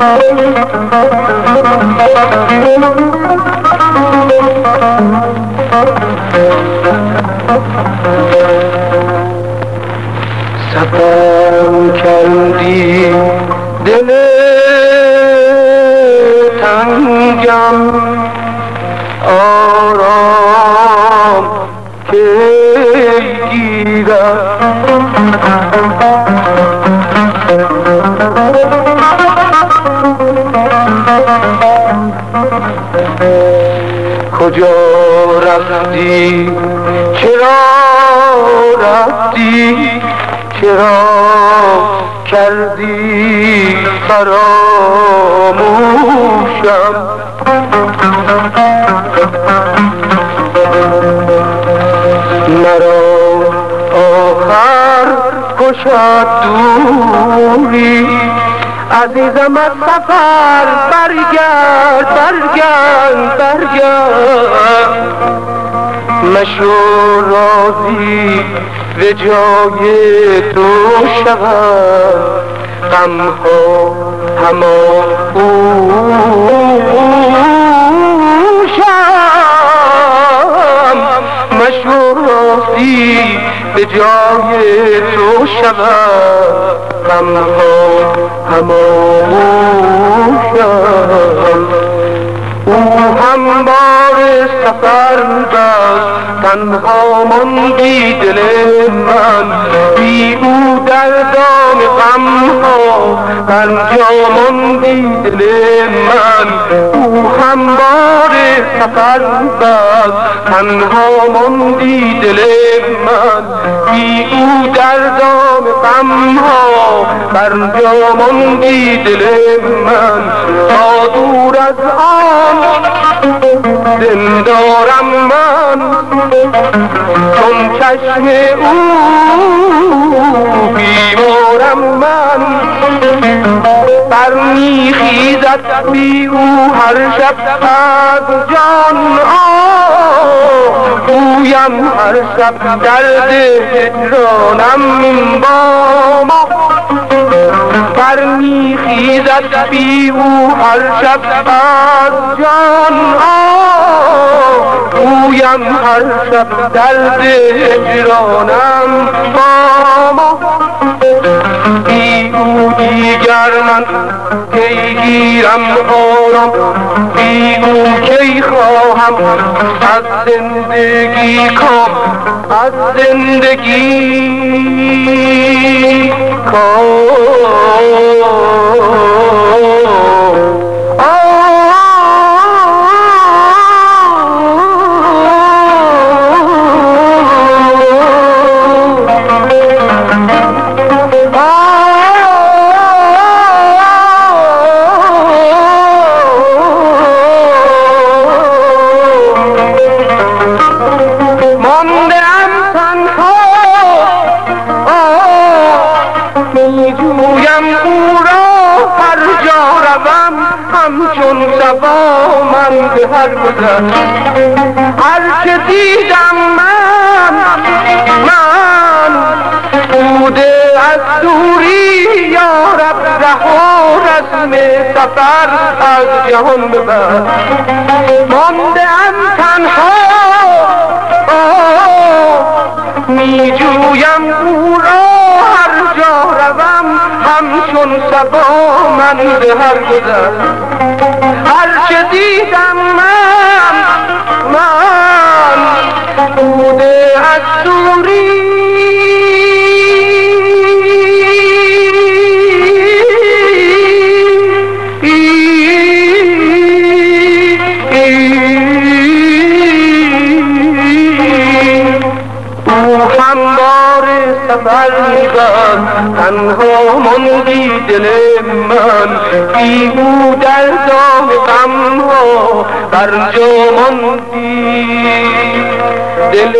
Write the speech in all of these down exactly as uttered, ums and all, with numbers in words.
سفر کردی دل تنگم آرام که گیرم کجا رفتی چرا رفتی چرا کردی فراموشم مرا آخر کشد دوری عزیزم از سفر برگرد برگرد برگرد مشو راضی به جای تو شود غمها هماغوشم مشو راضی به جای تو شود غمها هماغوشم او هم بار سفر بست تنها ماندی دل من بی او در دام غمها برجا ماندی دل من او هم بار سفر بست تنها ماندی دل من بی او در دام غمها برجا ماندی دل من تا دور از آن زندارم من چون چشم او بیمارم من برمیخیزد بی او هر شب از جان گویم هر شب درد هجرانم با ما برمیخیزد بی او هر شب از جان گویم هر شب درد هجرانم با ما بی او دیگر من کی گیرم آرام بی او کی خواهم از زندگی کام از زندگی هر چه دیدم من من بوده از دوری یا رب ره و رسم سفر از جهان ببر مانده ام تنها می جویم او را هر جا روم همچون صبا من به هر گذر هر چه دیدم من من بوده از دوری او هموار سفر می‌برد تنها ماندی دل من بی او در دام غم‌ها برجا ماندی دل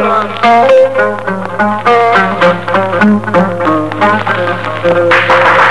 من